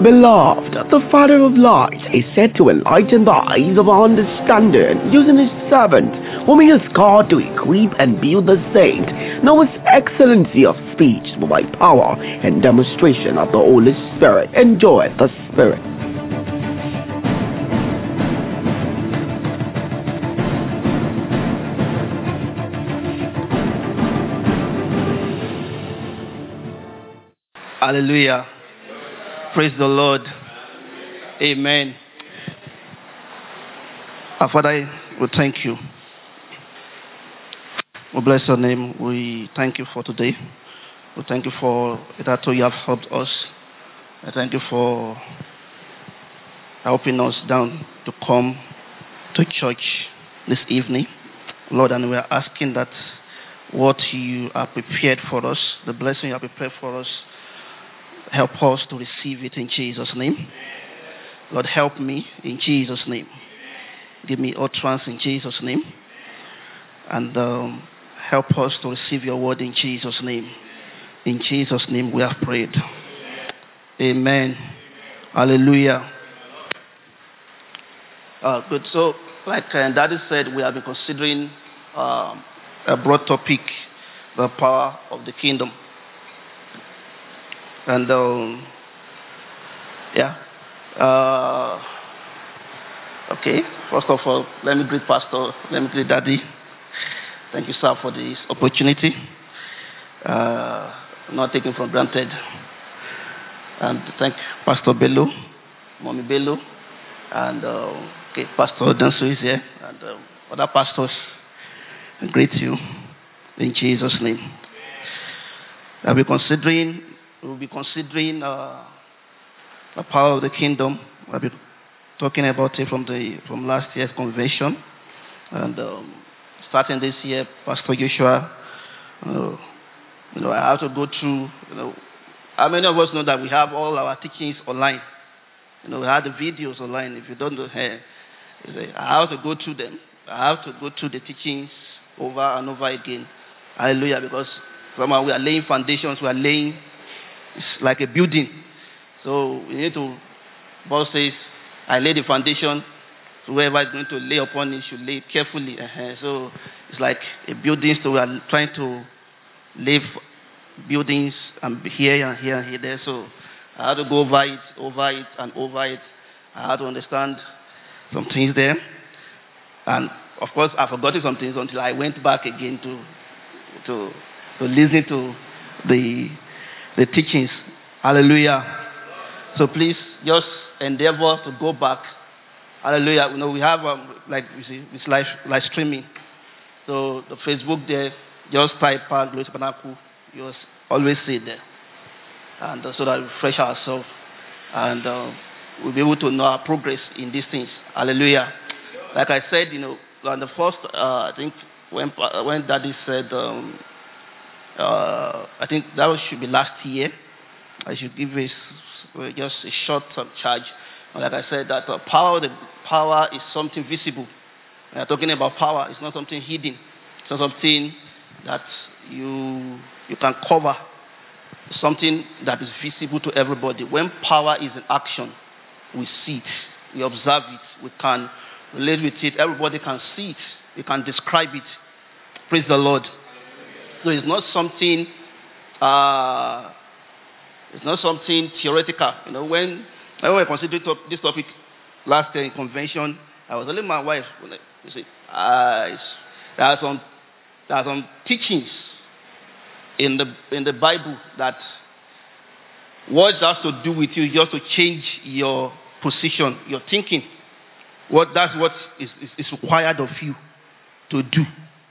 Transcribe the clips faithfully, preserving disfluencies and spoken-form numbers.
Beloved, the Father of lights is said to enlighten the eyes of our understanding, using his servant, whom he has called to equip and build the saint. Now his excellency of speech by power and demonstration of the Holy Spirit. Enjoy the Spirit. Hallelujah. Praise the Lord. Amen. Our Father, we thank you. We bless your name. We thank you for today. We thank you for that you have helped us. I thank you for helping us down to come to church this evening. Lord, and we are asking that what you are prepared for us, the blessing you have prepared for us, help us to receive it in Jesus' name. Lord, help me in Jesus' name. Give me utterance in Jesus' name. And um, help us to receive your word in Jesus' name. In Jesus' name we have prayed. Amen. Hallelujah. Uh, good. So, like uh, Daddy said, we have been considering uh, a broad topic, the power of the kingdom. And, um, yeah. Uh, okay. First of all, let me greet Pastor. Let me greet Daddy. Thank you, sir, for this opportunity. Uh, not taken for granted. And thank Pastor Bello, Mommy Bello, and uh, okay, Pastor Danso is here, and uh, other pastors. I greet you in Jesus' name. I'll be considering. We'll be considering uh, the power of the kingdom. I'll be talking about it from the from last year's convention, and um, starting this year, Pastor Joshua. Uh, you know, I have to go through. You know, how many of us know that we have all our teachings online? You know, we have the videos online. If you don't know, hey, I have to go through them. I have to go through the teachings over and over again. Hallelujah! Because somehow we are laying foundations. We are laying. It's like a building. So we need to, Paul says, I lay the foundation. So whoever is going to lay upon it should lay it carefully. Uh-huh. So it's like a building. So we are trying to lay buildings and here and here and here there. So I had to go over it, over it, and over it. I had to understand some things there. And of course, I forgot some things until I went back again to to to listen to the the teachings. Hallelujah. So please just endeavor to go back. Hallelujah. You know, we have um, like you see this live live streaming. So the Facebook there, just type out Glory Tabernacle. You always see it there. And uh, so that we refresh ourselves and uh, we'll be able to know our progress in these things. Hallelujah. Like I said, you know, on the first uh, I think when when Daddy said um, Uh, I think that should be last year. I should give a, just a short charge. Like I said, that uh, power, the power is something visible. When you're talking about power, it's not something hidden. It's not something that you you can cover. It's something that is visible to everybody. When power is in action, we see it, we observe it, we can relate with it. Everybody can see it. We can describe it. Praise the Lord. So it's not something, uh, it's not something theoretical. You know, when I was considering this topic last year in convention, I was telling my wife, you see, uh, there are some there are some teachings in the in the Bible that what has to do with you, just to change your position, your thinking. What that's what is, is, is required of you to do.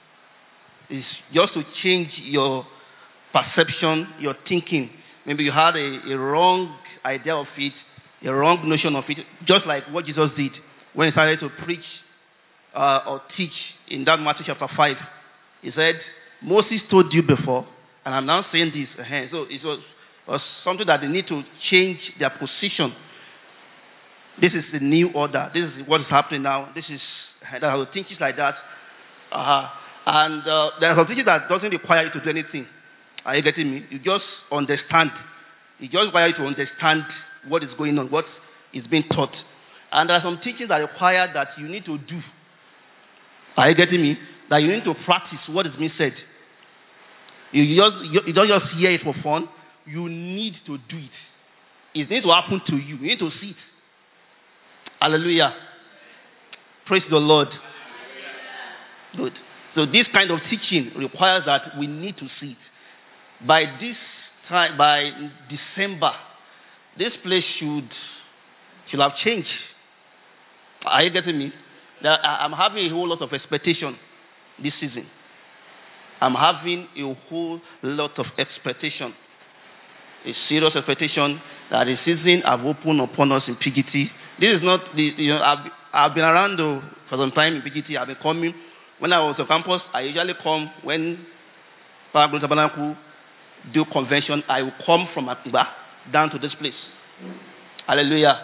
Is just to change your perception, your thinking. Maybe you had a, a wrong idea of it, a wrong notion of it, just like what Jesus did when he started to preach uh, or teach in that Matthew chapter five. He said, Moses told you before, and I'm now saying this. Uh-huh. So it was, was something that they need to change their position. This is the new order. This is what is happening now. This is, that I will think it's like that. Uh-huh. And uh, there are some teaching that doesn't require you to do anything. Are you getting me? You just understand. It just requires you to understand what is going on, what is being taught. And there are some teachings that require that you need to do. Are you getting me? That you need to practice what is being said. You, just, you don't just hear it for fun. You need to do it. It needs to happen to you. You need to see it. Hallelujah. Praise the Lord. Good. So this kind of teaching requires that we need to see it. By this time, by December, this place should, should have changed. Are you getting me? I'm having a whole lot of expectation this season. I'm having a whole lot of expectation. A serious expectation that the season have opened upon us in P G T. This is not, the, you know, I've, I've been around though, for some time in P G T. I've been coming. When I was on campus, I usually come when Pastor Tabernacle do convention. I will come from Akungba down to this place. Hallelujah.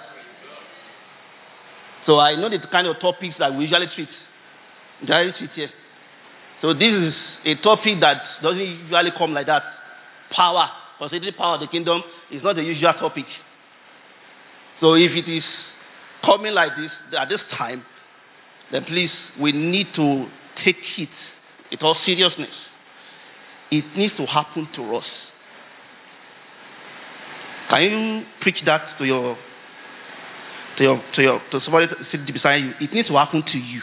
So I know the kind of topics that we usually treat. Usually treat here. So this is a topic that doesn't usually come like that. Power, considering power of the kingdom, is not the usual topic. So if it is coming like this at this time, then please, we need to take it with all seriousness. It needs to happen to us. Can you preach that to your to your to your to somebody sitting beside you? It needs to happen to you.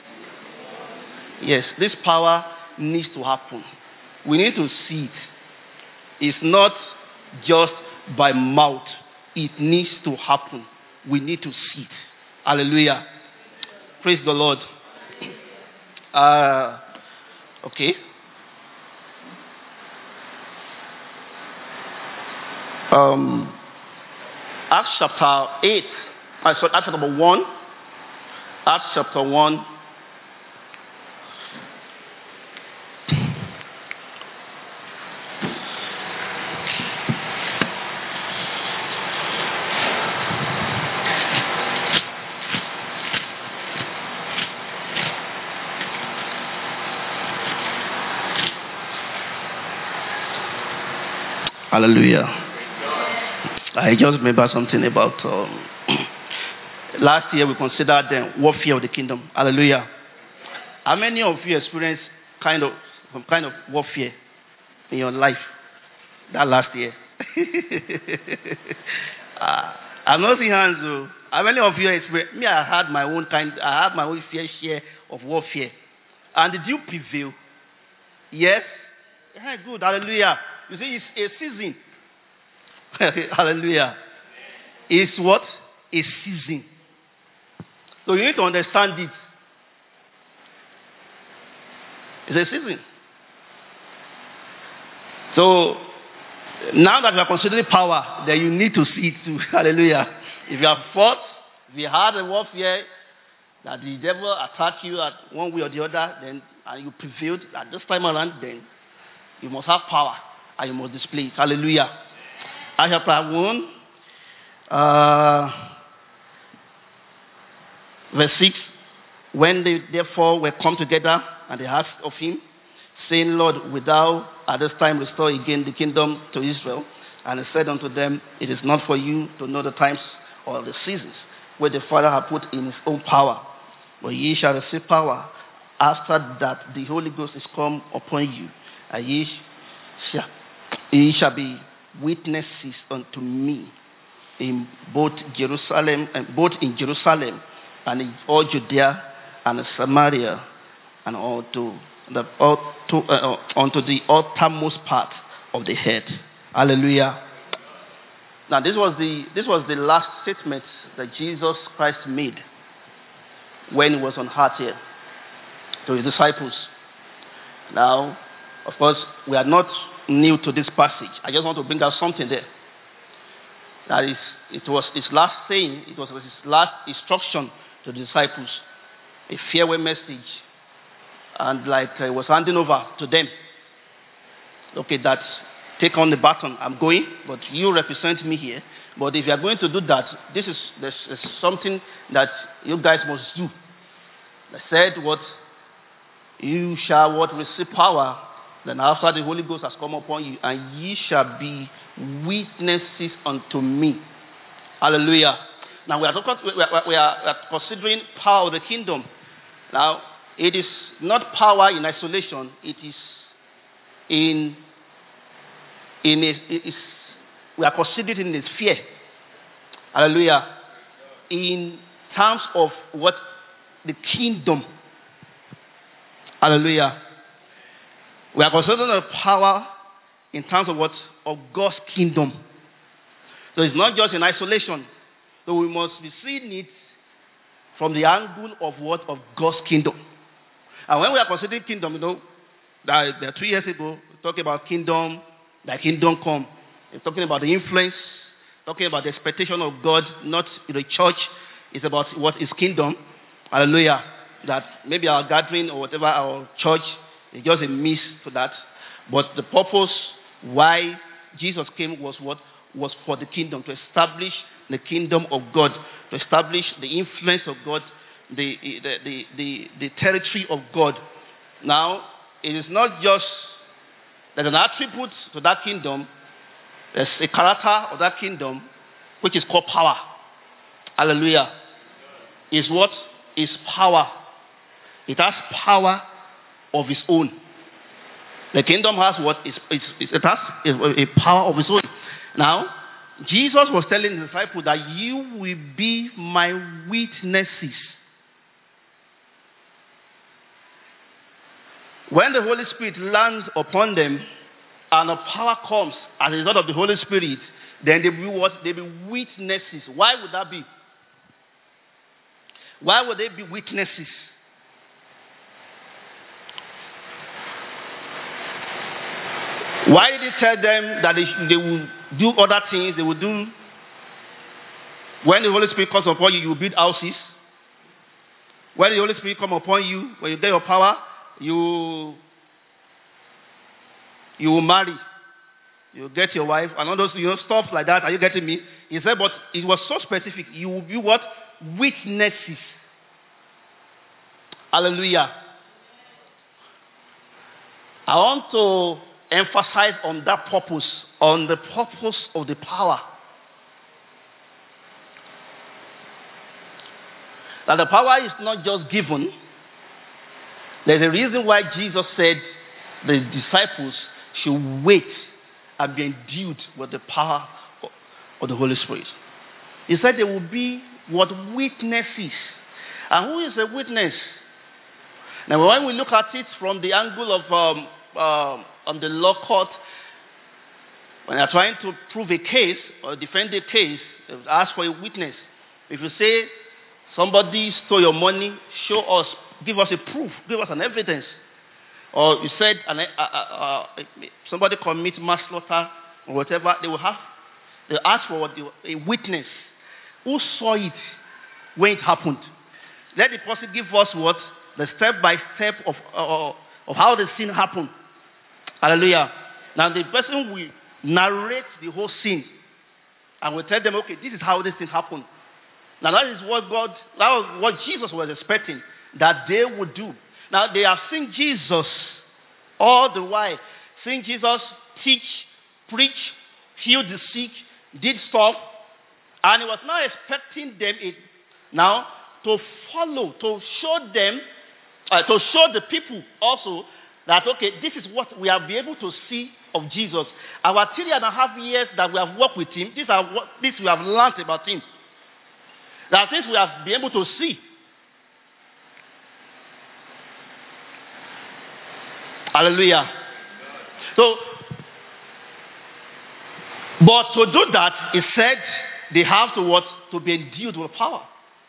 Yes, this power needs to happen. We need to see it. It's not just by mouth. It needs to happen. We need to see it. Hallelujah. Praise the Lord. Uh, okay. Um, Acts chapter eight. I uh, sorry, Acts chapter one. Acts chapter one. Hallelujah. I just remember something about um, last year we considered the warfare of the kingdom. Hallelujah. How many of you experienced kind of some kind of warfare in your life that last year? uh, I'm not seeing hands. Though. How many of you experienced? Me, I had my own kind. I had my own fair share of warfare. And did you prevail? Yes. Yeah, good. Hallelujah. You see, it's a season. Hallelujah. It's what? A season. So you need to understand it. It's a season. So now that you are considering power, then you need to see it too. Hallelujah. If you have fought, if you had a warfare that the devil attacked you at one way or the other, then and you prevailed at this time around, then you must have power. And you must display it. Hallelujah. Acts chapter one, uh, verse six. When they therefore were come together, and they asked of him, saying, Lord, wilt thou at this time restore again the kingdom to Israel? And he said unto them, it is not for you to know the times or the seasons where the Father hath put in his own power. But ye shall receive power after that the Holy Ghost is come upon you, and ye shall Ye shall be witnesses unto me in both Jerusalem and both in Jerusalem and in all Judea and Samaria and unto the unto, uh, unto the uttermost part of the head. Hallelujah. Now this was the this was the last statement that Jesus Christ made when he was on earth here to his disciples. Now, of course, we are not new to this passage. I just want to bring out something there. That is, it was his last saying, it was his last instruction to the disciples, a farewell message, and like uh, was handing over to them. Okay, that take on the baton. I'm going, but you represent me here. But if you are going to do that, this is this is something that you guys must do. I said, what you shall what receive power. Then after the Holy Ghost has come upon you, and ye shall be witnesses unto me Hallelujah. Now we are, talking, we, are, we are considering power of the kingdom. Now, it is not power in isolation. It is in, in a, it is, we are considering in a sphere. Hallelujah. In terms of what the kingdom. Hallelujah. We are considering the power in terms of what? Of God's kingdom. So it's not just in isolation. So we must be seeing it from the angle of what? Of God's kingdom. And when we are considering kingdom, you know, that, that three years ago, we talking about kingdom, that kingdom come. We're talking about the influence, talking about the expectation of God, not in the church. It's about what is kingdom. Hallelujah. That maybe our gathering or whatever, our church, is just a miss to that. But the purpose why Jesus came was what? Was for the kingdom, to establish the kingdom of God, to establish the influence of God, the, the, the, the, the territory of God. Now, it is not just, there's an attribute to that kingdom, there's a character of that kingdom, which is called power. Hallelujah. Is what? Is power. It has power of its own. The kingdom has what? Is, is, is, it has a power of its own. Now, Jesus was telling the disciples that you will be my witnesses. When the Holy Spirit lands upon them and the power comes as a result of the Holy Spirit, then they will be what? They will be witnesses. Why would that be? Why would they be witnesses? Why did he tell them that they, they will do other things? They will do. When the Holy Spirit comes upon you, you will build houses. When the Holy Spirit comes upon you, when you get your power, you you will marry. You will get your wife, and all those, you know, stuff like that. Are you getting me? He said, but it was so specific. You will be what? Witnesses. Hallelujah. I want to emphasize on that purpose, on the purpose of the power. That the power is not just given. There's a reason why Jesus said the disciples should wait and be endued with the power of the Holy Spirit. He said they will be what? Witnesses. And who is a witness? Now, when we look at it from the angle of um, um, on the law court, when they are trying to prove a case or defend a case, they will ask for a witness. If you say somebody stole your money, show us, give us a proof, give us an evidence. Or you said an, uh, uh, uh, somebody commit manslaughter or whatever, they will have, they will ask for a witness who saw it when it happened. Let the person give us what? The step by step of uh, of how the sin happened. Hallelujah. Now the person will narrate the whole scene and will tell them, okay, this is how this thing happened. Now that is what God, that was what Jesus was expecting that they would do. Now they have seen Jesus all the while, seen Jesus teach, preach, heal the sick, did stuff, and he was now expecting them it, now to follow, to show them, uh, to show the people also that, okay, this is what we have been able to see of Jesus. Our three and a half years that we have worked with him, these are what this we have learned about him. There are things we have been able to see. Hallelujah. So, but to do that, he said they have to what? To be endued with power.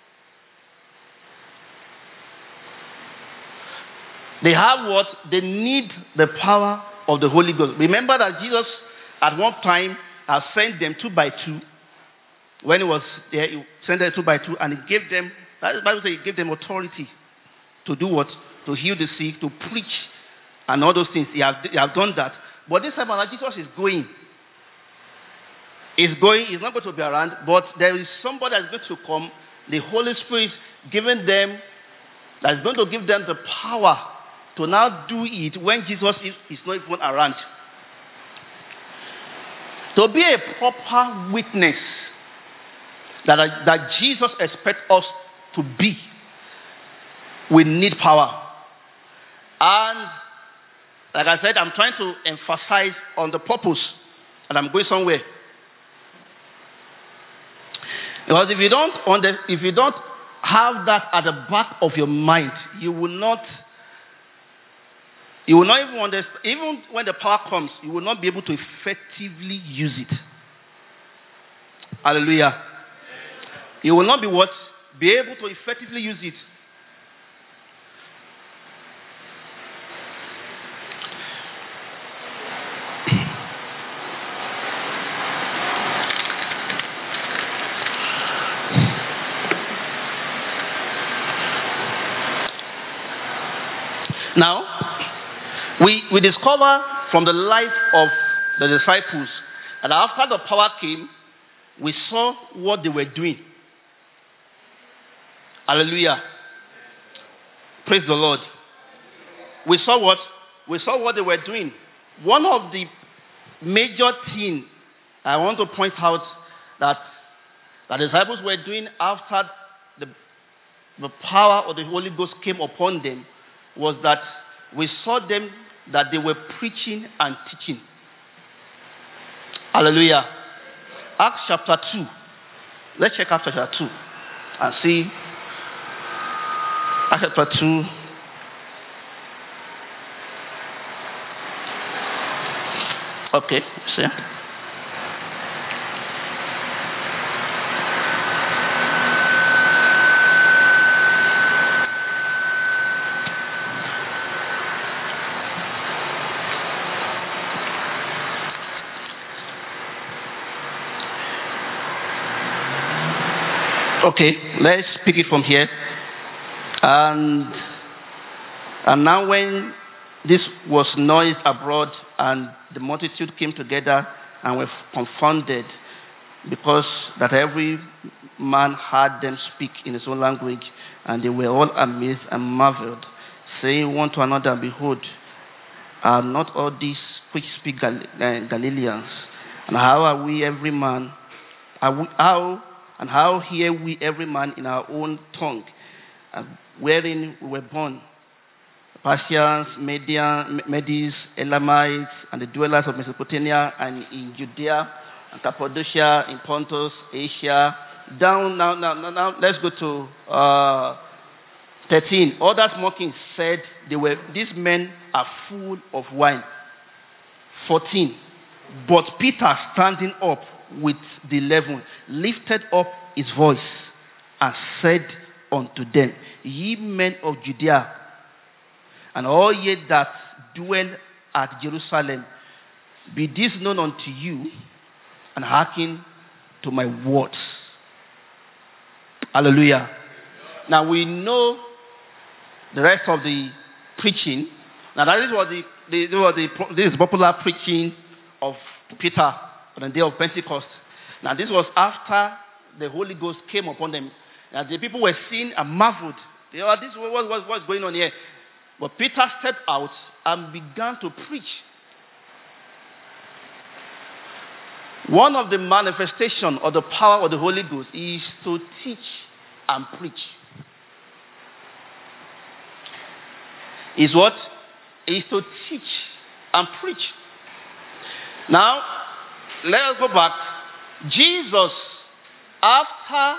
They have what? They need the power of the Holy Ghost. Remember that Jesus at one time has sent them two by two. When he was there, he sent them two by two and he gave them, the Bible says he gave them authority to do what? To heal the sick, to preach, and all those things. He has, he has done that. But this time around, Jesus is going. He's going, he's not going to be around, but there is somebody that's going to come, the Holy Spirit giving them, that's going to give them the power to now do it when Jesus is, is not even around. To be a proper witness that, that Jesus expects us to be, we need power. And like I said, I'm trying to emphasize on the purpose, and I'm going somewhere. Because if you don't under, if you don't have that at the back of your mind, you will not you will not even understand. Even when the power comes, you will not be able to effectively use it. Hallelujah. You will not be what? Be able to effectively use it. Now, we, we discover from the life of the disciples that after the power came, we saw what they were doing. Hallelujah. Praise the Lord. We saw what? We saw what they were doing. One of the major things I want to point out that the disciples were doing after the, the power of the Holy Ghost came upon them was that we saw them that they were preaching and teaching. Hallelujah. Acts chapter two. Let's check Acts chapter two and see. Acts chapter two. Okay, see. Okay, let's pick it from here. And, and now when this was noised abroad and the multitude came together and were confounded because that every man heard them speak in his own language, and they were all amazed and marveled, saying one to another, Behold, are not all these which speak Gal- uh, Galileans? And how are we every man, are we, how And how hear we every man in our own tongue, uh, wherein we were born? Persians, Median, Medes, Elamites, and the dwellers of Mesopotamia, and in Judea, and Cappadocia, in Pontus, Asia. Down now, now, now, now let's go to uh, thirteen. Others mocking said, they were these men are full of wine. fourteen. But Peter, standing up with the eleven, lifted up his voice and said unto them, Ye men of Judea, and all ye that dwell at Jerusalem, be this known unto you, and hearken to my words. Hallelujah. Now we know the rest of the preaching. Now that is what the, the, the this is popular preaching of Peter on the day of Pentecost. Now this was after the Holy Ghost came upon them. Now the people were seeing and marveled. They were, this was what, what's going on here. But Peter stepped out and began to preach. One of the manifestations of the power of the Holy Ghost is to teach and preach. Is what? Is to teach and preach. Now, let us go back. Jesus, after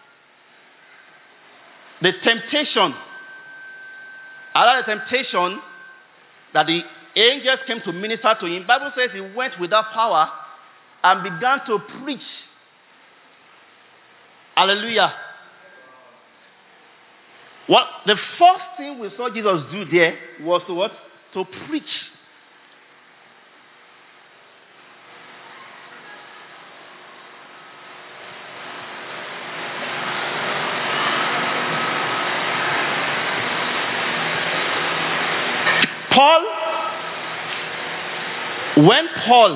the temptation, after the temptation that the angels came to minister to him, Bible says he went without power and began to preach. Hallelujah. What the first thing we saw Jesus do there was to what? To preach. Paul, when Paul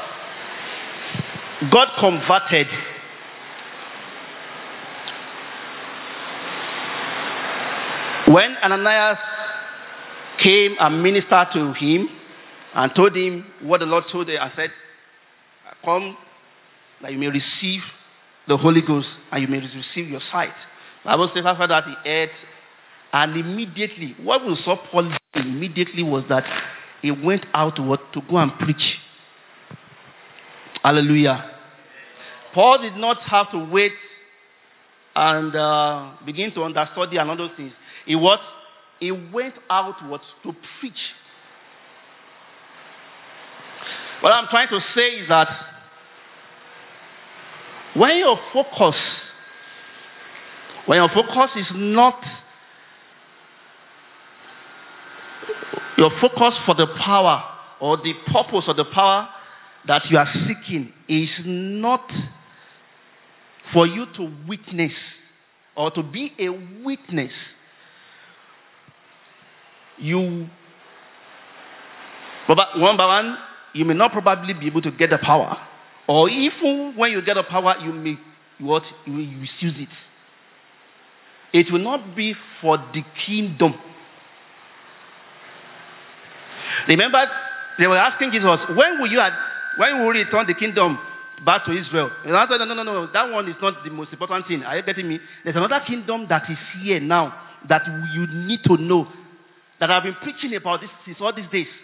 got converted, when Ananias came and ministered to him and told him what the Lord told him and said, Come that you may receive the Holy Ghost and you may receive your sight. The Bible says after that he ate, and immediately, what we saw Paul do immediately was that he went out to, to go and preach. Hallelujah. Paul did not have to wait and uh, begin to understudy and all those things. He what? He went out what? To preach. What I'm trying to say is that when your focus, when your focus is not, your focus for the power or the purpose of the power that you are seeking is not for you to witness or to be a witness, you, one by one, you may not probably be able to get the power. Or even when you get the power, you may what you will misuse it. It will not be for the kingdom. Remember, they were asking Jesus, when will you when will you return the kingdom back to Israel? And I said, no, no, no, no, that one is not the most important thing. Are you getting me? There's another kingdom that is here now that you need to know, that I've been preaching about this since all these days.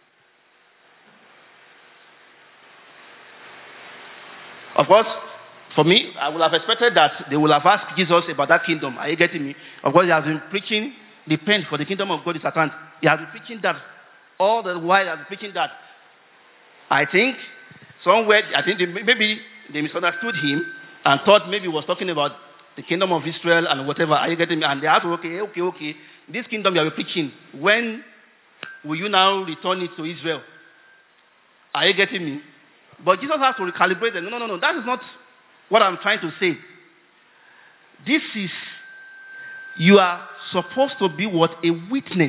Of course, for me, I would have expected that they would have asked Jesus about that kingdom. Are you getting me? Of course, he has been preaching the pen for the kingdom of God is at hand. He has been preaching that all the while. He has been preaching that. I think somewhere, I think they, maybe they misunderstood him and thought maybe he was talking about the kingdom of Israel and whatever. Are you getting me? And they asked, okay, okay, okay. This kingdom you are preaching, when will you now return it to Israel? Are you getting me? But Jesus has to recalibrate them. No, no, no, no. That is not what I'm trying to say. This is, you are supposed to be what? A witness.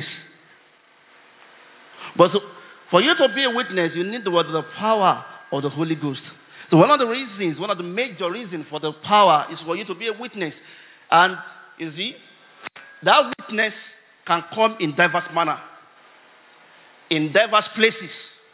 But so, for you to be a witness, you need the, what, the power of the Holy Ghost. So one of the reasons, one of the major reasons for the power is for you to be a witness. And you see, that witness can come in diverse manner, in diverse places.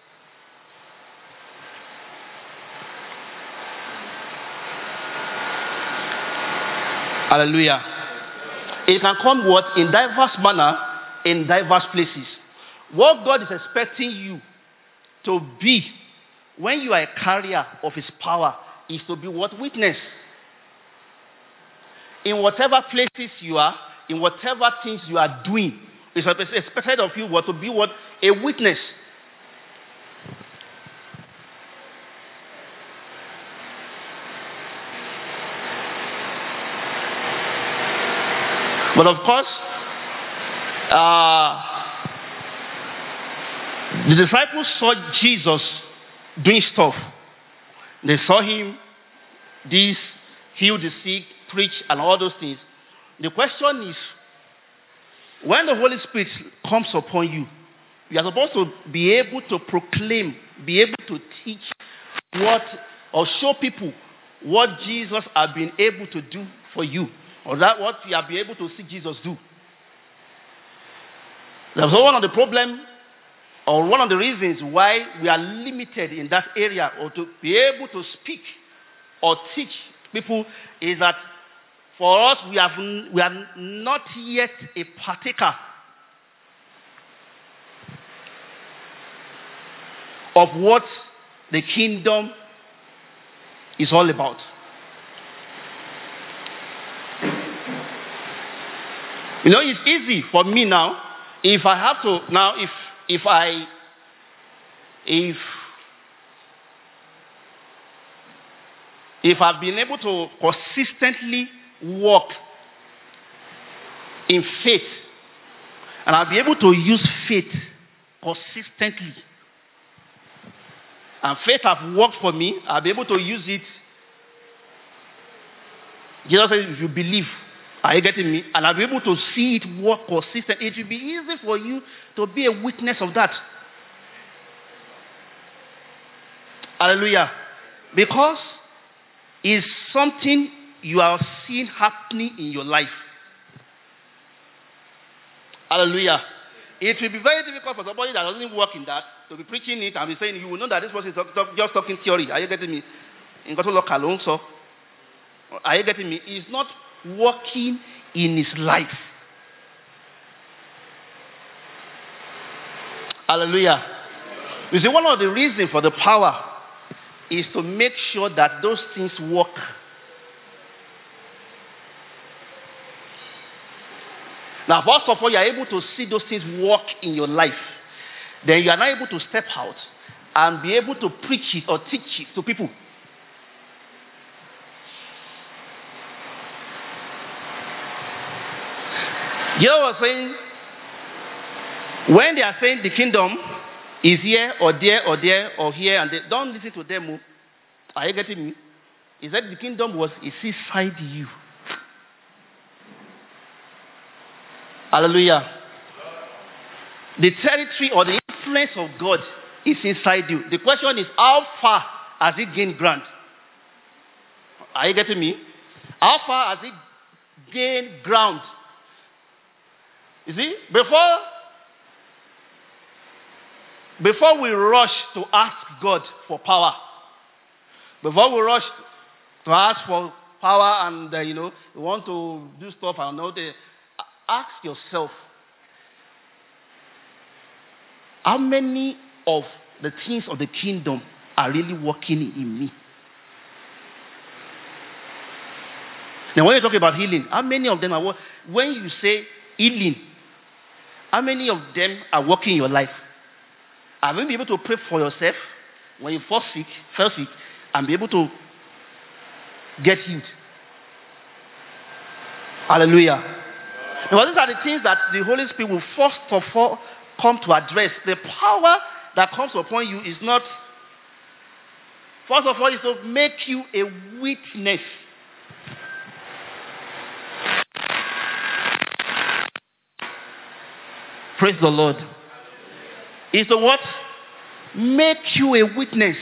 Hallelujah. It can come what? In diverse manner, in diverse places. What God is expecting you to be when you are a carrier of His power is to be what? Witness. In whatever places you are, in whatever things you are doing, it's expected of you what? To be what? A witness. But of course, uh, the disciples saw Jesus doing stuff. They saw him, this, heal the sick, preach, and all those things. The question is, when the Holy Spirit comes upon you, you are supposed to be able to proclaim, be able to teach what, or show people what Jesus has been able to do for you. Or that what you have been able to see Jesus do. That's one of the problem, or one of the reasons why we are limited in that area, or to be able to speak or teach people, is that for us we have we are not yet a partaker of what the kingdom is all about. You know, it's easy for me now. If I have to now, if if I if if I've been able to consistently walk in faith, and I'll be able to use faith consistently, and faith have worked for me, I'll be able to use it. Jesus says, if you believe. Are you getting me? And I'll be able to see it work consistent. It will be easy for you to be a witness of that. Hallelujah. Because it's something you are seeing happening in your life. Hallelujah. It will be very difficult for somebody that doesn't work in that to be preaching it and be saying, you will know that this person is just talking theory. Are you getting me? In Gospel of Kalon, so. Are you getting me? He's not working in his life. Hallelujah. You see, one of the reasons for the power is to make sure that those things work. Now, first of all, you are able to see those things work in your life. Then you are now able to step out and be able to preach it or teach it to people. You know what I'm saying? When they are saying the kingdom is here or there or there or here and there, don't listen to them. Are you getting me? He said the kingdom was is inside you. Hallelujah. The territory or the influence of God is inside you. The question is, how far has it gained ground? Are you getting me? How far has it gained ground? You see, before, before we rush to ask God for power, before we rush to ask for power and, uh, you know, we want to do stuff and all that, ask yourself, how many of the things of the kingdom are really working in me? Now, when you talk about healing, how many of them are working? When you say healing, how many of them are working in your life? Have you been able to pray for yourself when you fall sick, fell sick, and be able to get healed? Hallelujah. Because these are the things that the Holy Spirit will first of all come to address. The power that comes upon you is not, first of all, is to make you a witness. Praise the Lord. Is to what? Make you a witness.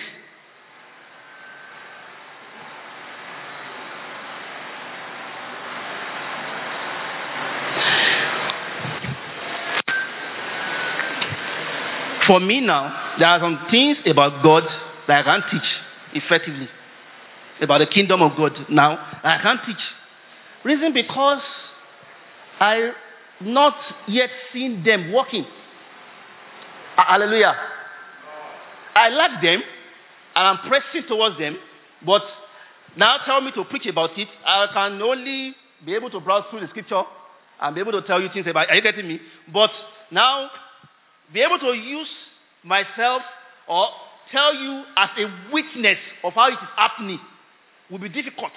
For me now, there are some things about God that I can't teach effectively. About the kingdom of God now, I can't teach. Reason because I not yet seen them working. Hallelujah. I like them and I'm pressing towards them, but now tell me to preach about it. I can only be able to browse through the scripture and be able to tell you things about it. Are you getting me? But now, be able to use myself or tell you as a witness of how it is happening will be difficult.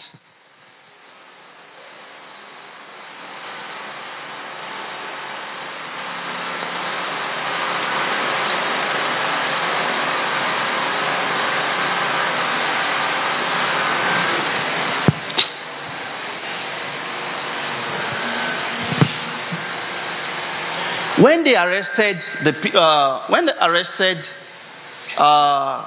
When they arrested the uh, when they arrested uh,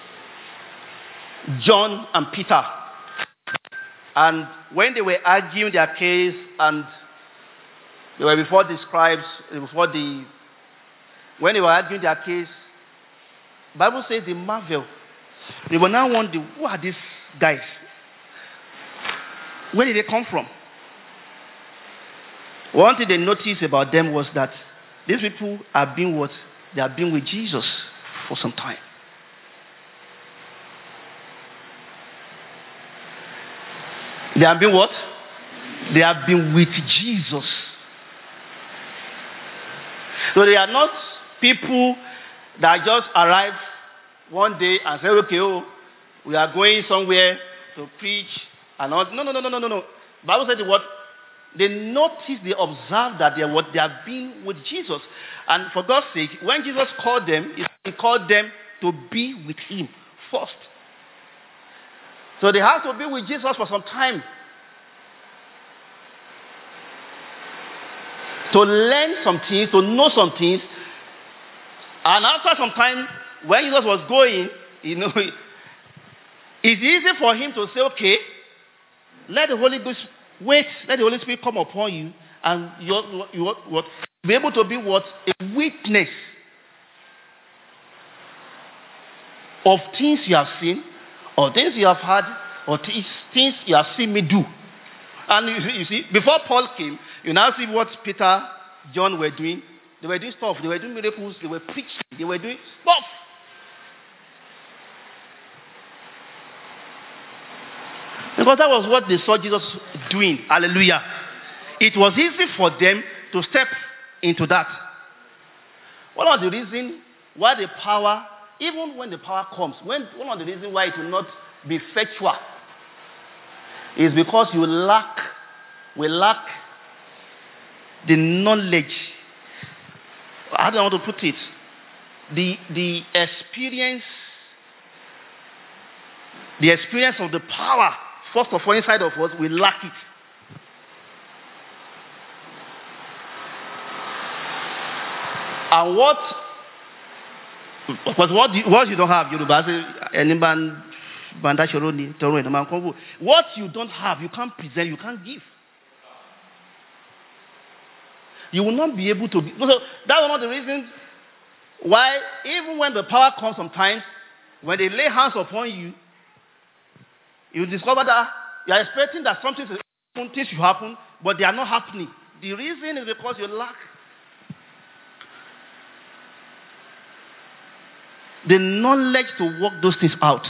John and Peter, and when they were arguing their case, and they were before the scribes, before the when they were arguing their case, the Bible says they marvel. They were now wondering, who are these guys? Where did they come from? One thing they noticed about them was that these people have been what? They have been with Jesus for some time. They have been what? They have been with Jesus. So they are not people that just arrive one day and say, okay, oh, we are going somewhere to preach and all. No, no, no, no, no, no, no. The Bible said the word. They noticed, they observed that they are what they have been with Jesus. And for God's sake, when Jesus called them, he called them to be with him first. So they have to be with Jesus for some time. To learn some things, to know some things. And after some time, when Jesus was going, you know, it's easy for him to say, okay, let the Holy Ghost wait, let the Holy Spirit come upon you, and you you what, what be able to be what? A witness of things you have seen, or things you have heard, or th- things you have seen me do. And you see, you see, before Paul came, you now see what Peter, John were doing. They were doing stuff. They were doing miracles. They were preaching. They were doing stuff. Because that was what they saw Jesus doing. Hallelujah. It was easy for them to step into that. One of the reasons why the power, even when the power comes, when, one of the reasons why it will not be effectual is because you lack, we lack the knowledge. How do I want to put it? The, the experience, the experience of the power, first of all, inside of us, we lack it. And what, but what you, what you don't have, Yoruba say, any man, what you don't have, you can't present, you can't give. You will not be able to give. So that's one of the reasons why, even when the power comes sometimes, when they lay hands upon you, you discover that you are expecting that something things should happen, but they are not happening. The reason is because you lack the knowledge to work those things out.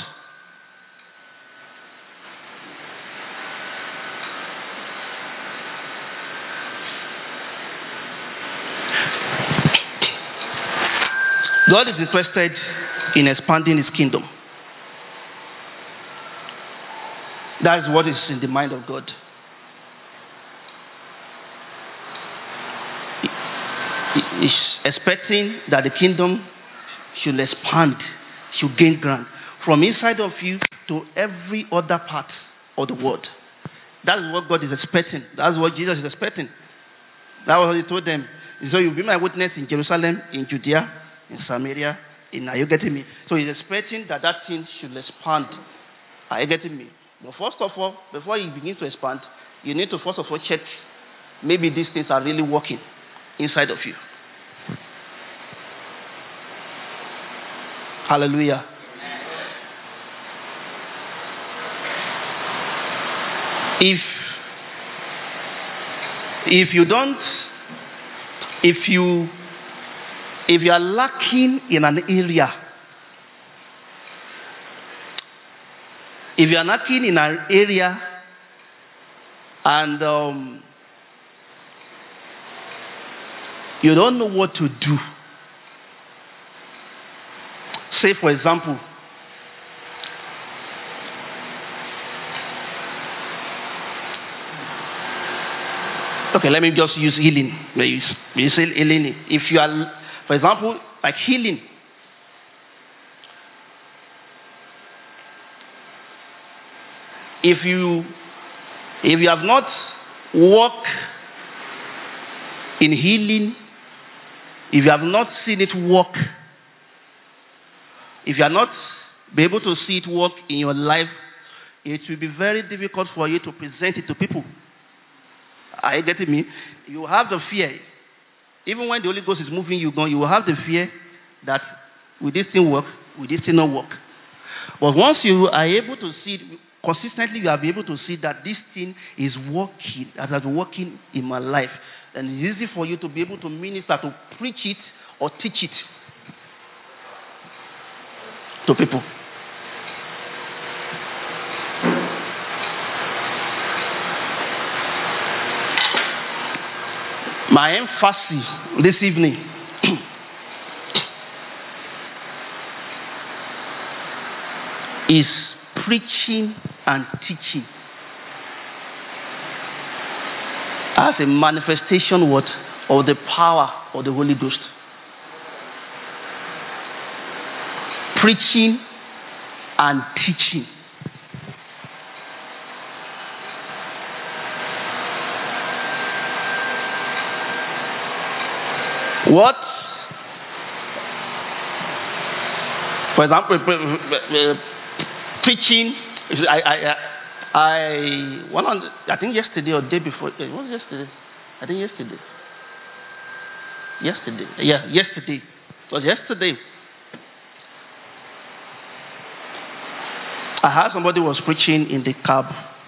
God is interested in expanding his kingdom. That is what is in the mind of God. He is expecting that the kingdom should expand, should gain ground from inside of you to every other part of the world. That is what God is expecting. That is what Jesus is expecting. That was what he told them. So you'll be my witness in Jerusalem, in Judea, in Samaria, in, are you getting me? So he's expecting that that thing should expand. Are you getting me? But first of all, before he begins to expand, you need to first of all check maybe these things are really working inside of you. Hallelujah. If if you don't, if you if you are lacking in an area, if you are lacking in an area, and um, you don't know what to do. Say, for example, okay, let me just use healing. You say healing. If you are, for example, like healing. If you, if you have not worked in healing, if you have not seen it work, if you are not be able to see it work in your life, it will be very difficult for you to present it to people. Are you getting me? You have the fear. Even when the Holy Ghost is moving you, you will have the fear that will this thing work? Will this thing not work? But once you are able to see it consistently, you are able to see that this thing is working, that has been working in my life. And it's easy for you to be able to minister, to preach it or teach it to people. My emphasis this evening is preaching and teaching as a manifestation what of the power of the Holy Ghost. Preaching and teaching. What? For example, preaching. I, I, I, one on, I think yesterday or day before. It was yesterday. I think yesterday. Yesterday. Yeah, yesterday. It was yesterday. I heard somebody was preaching in the cab.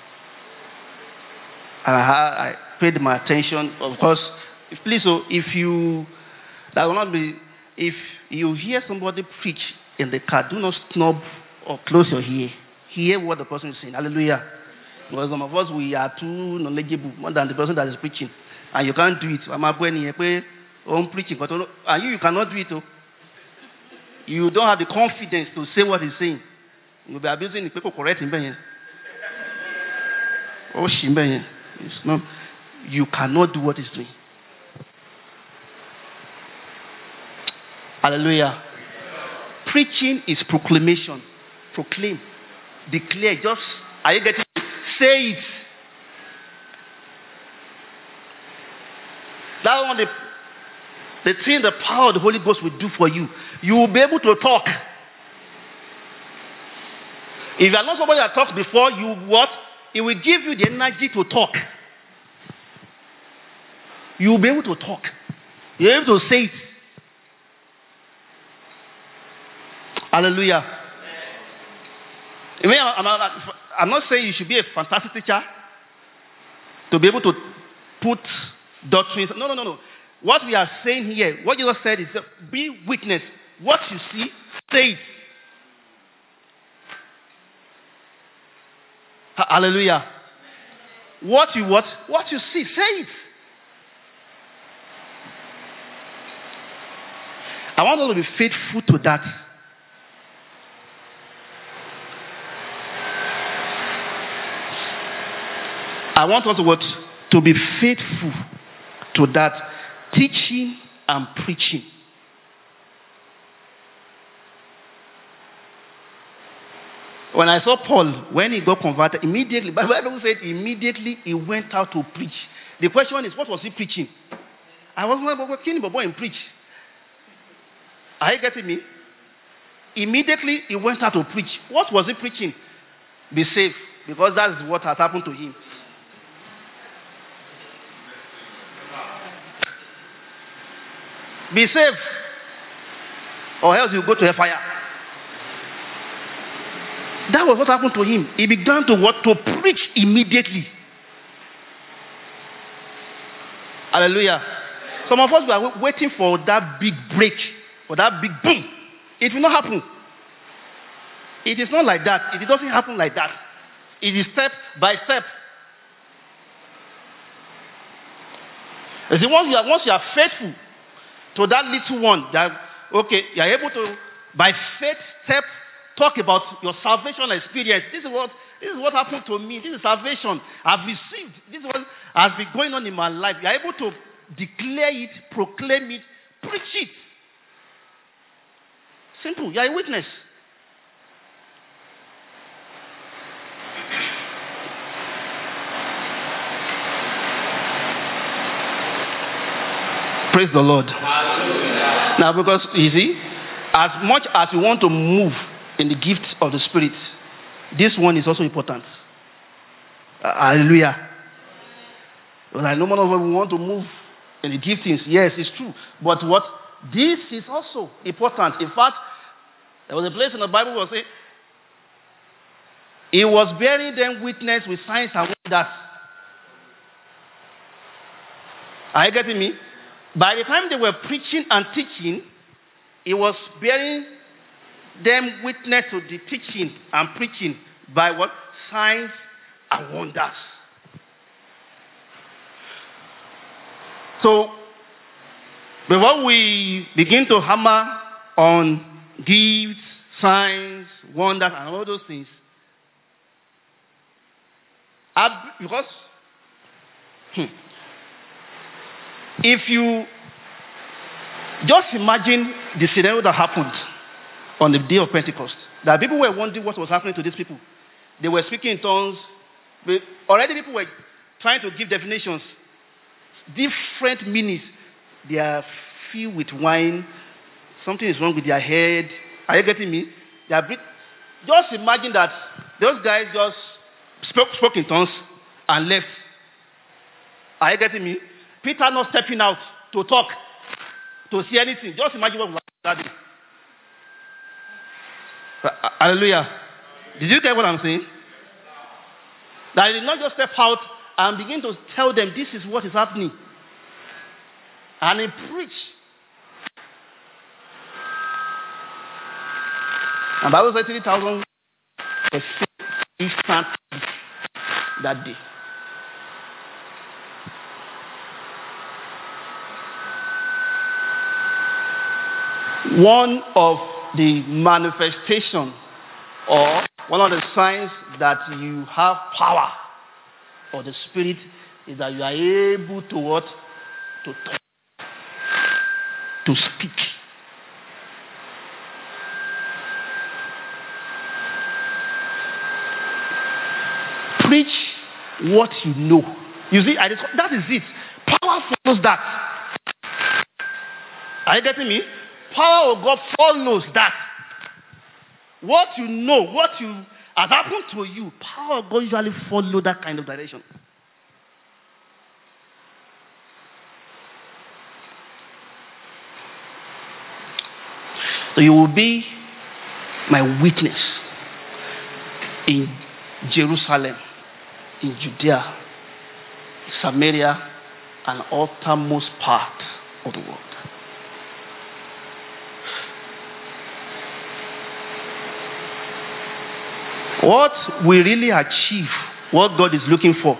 And I, had, I paid my attention. Of course, if, please, so if you, that will not be, if you hear somebody preach in the car, do not snub or close your ear. Hear what the person is saying. Hallelujah. Because some of us, we are too knowledgeable, more than the person that is preaching. And you can't do it. I'm preaching, and you, you cannot do it. Oh. You don't have the confidence to say what he's saying. You'll be abusing the people correct him. Oh, it's not, you cannot do what he's doing. Hallelujah. Preaching is proclamation. Proclaim. Declare. Just, are you getting it? Say it. That's one of the, the thing the power of the Holy Ghost will do for you. You will be able to talk. If you are not somebody that talks before, you what? It will give you the energy to talk. You will be able to talk. You're able to say it. Hallelujah. I mean, I'm, I'm, I'm not saying you should be a fantastic teacher to be able to put doctrines. No, no, no, no. What we are saying here, what you just said is uh, be witness. What you see, say it. Hallelujah. What you what? What you see, say it. I want us to be faithful to that. I want us to what? To be faithful to that teaching and preaching. When I saw Paul, when he got converted, immediately, the Bible said immediately he went out to preach. The question is, what was he preaching? I was not working, but boy, and preach. Are you getting me? Immediately he went out to preach. What was he preaching? Be safe, because that's what has happened to him. Be safe, or else you go to a fire. That was what happened to him. He began to what? To preach immediately. Hallelujah. Some of us were waiting for that big break, for that big boom. It will not happen. It is not like that. It doesn't happen like that. It is step by step. You see, once you are, once you are faithful to that little one, that okay, you are able to, by faith, step, talk about your salvation experience. This is what this is what happened to me. This is salvation I've received. This is what has been going on in my life. You are able to declare it, proclaim it, preach it. Simple. You are a witness. Praise the Lord. Hallelujah. Now, because you see, as much as you want to move in the gifts of the Spirit, this one is also important. Uh, hallelujah. Well, I know one of us we want to move in the giftings. Yes, it's true. But what? This is also important. In fact, there was a place in the Bible where it says, he was bearing them witness with signs and wonders. Are you getting me? By the time they were preaching and teaching, he was bearing them witness to the teaching and preaching by what? Signs and wonders. So, before we begin to hammer on gifts, signs, wonders, and all those things, because hmm, if you just imagine the scenario that happened on the day of Pentecost, that people were wondering what was happening to these people. They were speaking in tongues. Already people were trying to give definitions, different meanings. They are filled with wine. Something is wrong with their head. Are you getting me? They are just imagine that those guys just spoke, spoke in tongues and left. Are you getting me? Peter not stepping out to talk, to see anything. Just imagine what was that day. Hallelujah. Did you get what I'm saying? That he did not just step out and begin to tell them this is what is happening. And he preached. And the Bible said three thousand were saved instantly that day. One of the manifestations or one of the signs that you have power or the Spirit is that you are able to what? To talk. To speak. Preach what you know. You see, I just, that is it. Power follows that. Are you getting me? Power of God follows that. What you know, what you has happened to you, power of God usually follow that kind of direction. So you will be my witness in Jerusalem, in Judea, Samaria, and uttermost part of the world. What we really achieve, what God is looking for,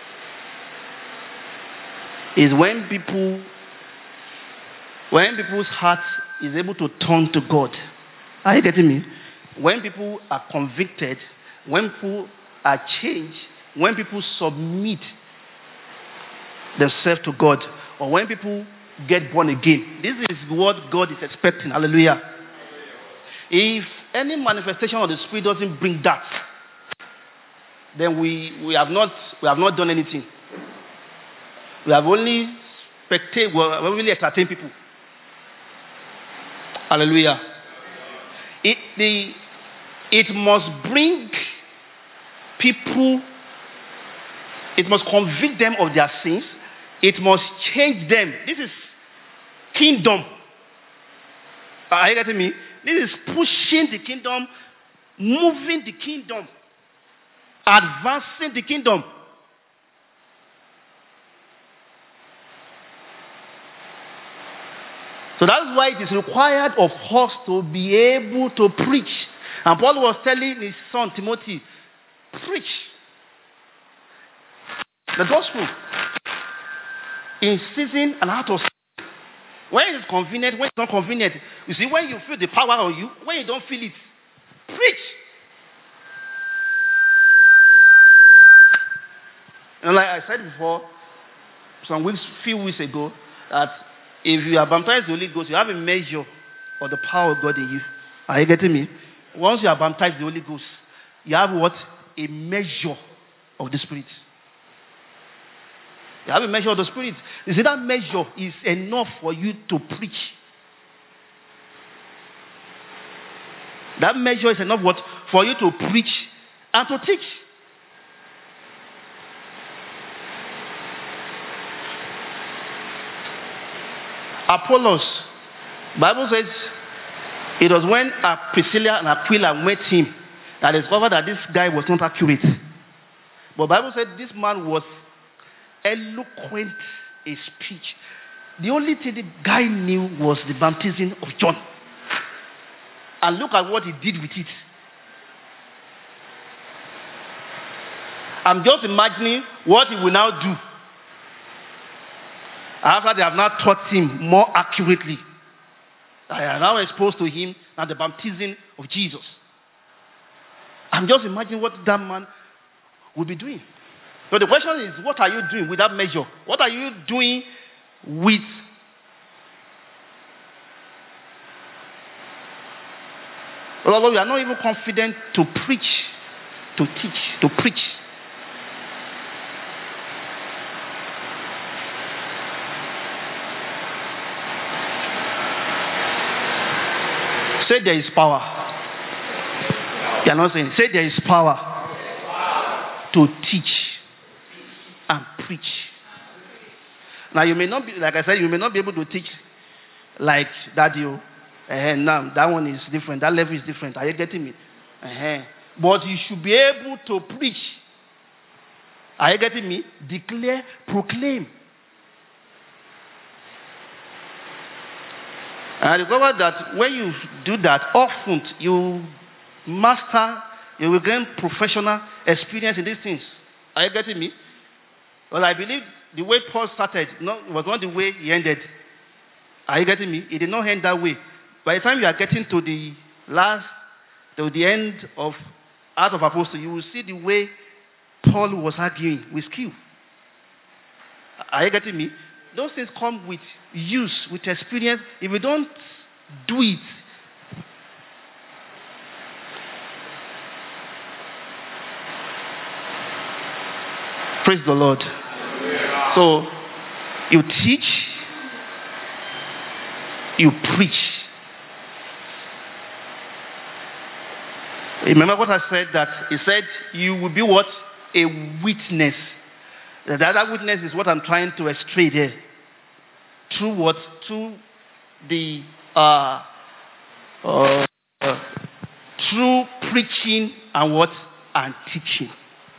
is when people, when people's heart is able to turn to God. Are you getting me? When people are convicted, when people are changed, when people submit themselves to God, or when people get born again. This is what God is expecting. Hallelujah. If any manifestation of the Spirit doesn't bring that, then we, we have not we have not done anything. We have only spectated, we have only entertained people. Hallelujah. It the it must bring people, it must convict them of their sins, it must change them. This is kingdom. Are you getting me? This is pushing the kingdom, moving the kingdom, advancing the kingdom. So that's why it is required of us to be able to preach. And Paul was telling his son Timothy, preach the gospel in season and out of season. When it's convenient, when it's not convenient. You see, when you feel the power on you, when you don't feel it, preach. And like I said before, some weeks, few weeks ago, that if you are baptized in the Holy Ghost, you have a measure of the power of God in you. Are you getting me? Once you are baptized in the Holy Ghost, you have what? A measure of the Spirit. You have a measure of the Spirit. You see, that measure is enough for you to preach. That measure is enough what? For you to preach and to teach. Apollos, Bible says, it was when Priscilla and Aquila met him that they discovered that this guy was not accurate. But Bible said this man was eloquent in speech. The only thing the guy knew was the baptism of John. And look at what he did with it. I'm just imagining what he will now do after they have now taught him more accurately. I am now exposed to him and the baptism of Jesus. I'm just imagining what that man will be doing. So the question is, what are you doing with that measure? What are you doing with although we are not even confident to preach, to teach, to preach. Say there is power. You are not saying. Say there is power to teach and preach. Now you may not be, like I said, you may not be able to teach like that. You, uh, now that one is different. That level is different. Are you getting me? Uh-huh. But you should be able to preach. Are you getting me? Declare, proclaim. And I discovered that when you do that, often you master, you will gain professional experience in these things. Are you getting me? Well, I believe the way Paul started no, was not the way he ended. Are you getting me? It did not end that way. By the time you are getting to the last, to the end of Acts of Apostles, you will see the way Paul was arguing with skill. Are you getting me? Those things come with use, with experience. If you don't do it, praise the Lord. Yeah. So, you teach, you preach. Remember what I said, that he said you will be what? A witness. The other witness is what I'm trying to extract here. Through what? Through the uh, uh, uh, through preaching and what? And teaching.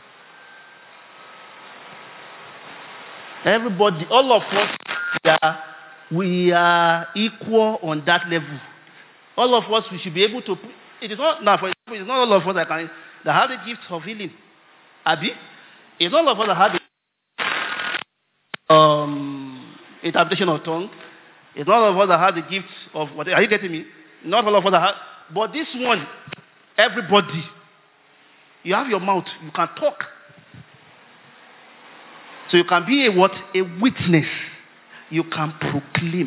Everybody, all of us, we are, we are equal on that level. All of us, we should be able to. It is not now. For example, it's not all of us that can that have the gift of healing. Abi, it's not all of us that have the um, interpretation of tongue. It's not all of us that have the gift of what. Are you getting me? Not all of us that have. But this one, everybody, you have your mouth. You can talk. So you can be a what? A witness. You can proclaim.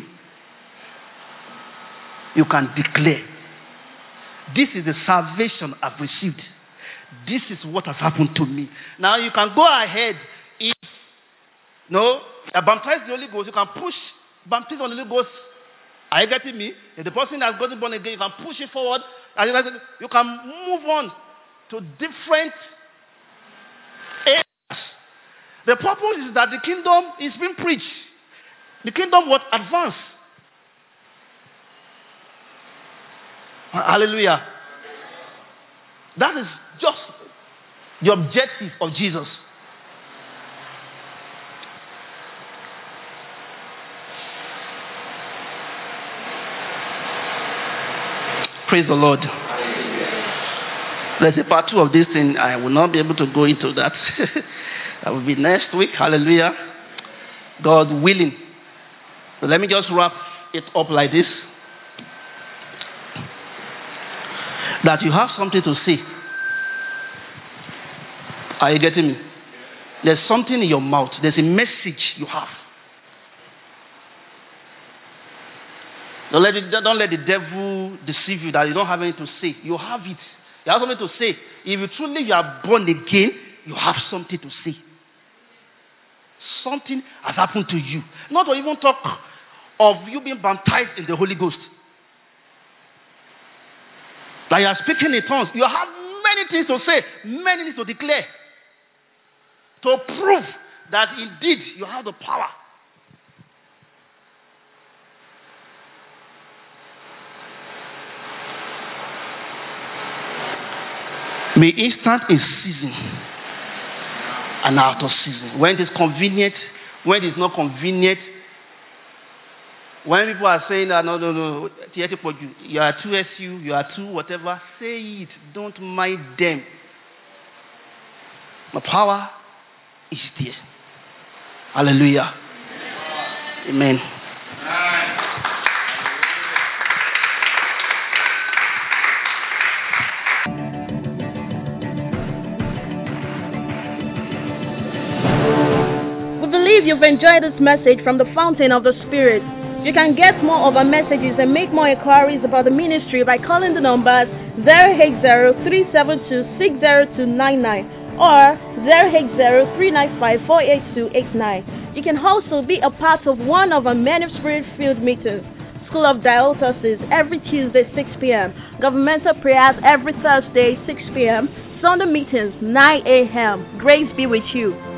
You can declare. This is the salvation I've received. This is what has happened to me. Now you can go ahead. If no, you baptize the Holy Ghost, you can push baptism on the Holy Ghost. Are you getting me? If the person has gotten born again, you can push it forward. And you can move on to different areas. The purpose is that the kingdom is being preached. The kingdom will advance. Hallelujah. That is just the objective of Jesus. Praise the Lord. There's a part two of this thing. I will not be able to go into that. That will be next week. Hallelujah. God willing. So let me just wrap it up like this. That you have something to say. Are you getting me? There's something in your mouth. There's a message you have. Don't let, it, don't let the devil deceive you that you don't have anything to say. You have it. You have something to say. If you truly you are born again, you have something to say. Something has happened to you. Not to even talk of you being baptized in the Holy Ghost. That you are speaking in tongues. You have many things to say, many things to declare. To prove that indeed you have the power. Be instant in season and out of season. When it is convenient, when it is not convenient. When people are saying that, no, no, no, you are too S U, you are too whatever, say it. Don't mind them. The power is there. Hallelujah. Amen. We believe you've enjoyed this message from the Fountain of the Spirit. You can get more of our messages and make more inquiries about the ministry by calling the numbers zero eight zero, three seven two, six zero two nine nine or zero eight zero, three nine five, four eight two eight nine. You can also be a part of one of our Men of Spirit-filled meetings. School of Diocese every Tuesday, six p.m. Governmental prayers every Thursday, six p.m. Sunday meetings, nine a.m. Grace be with you.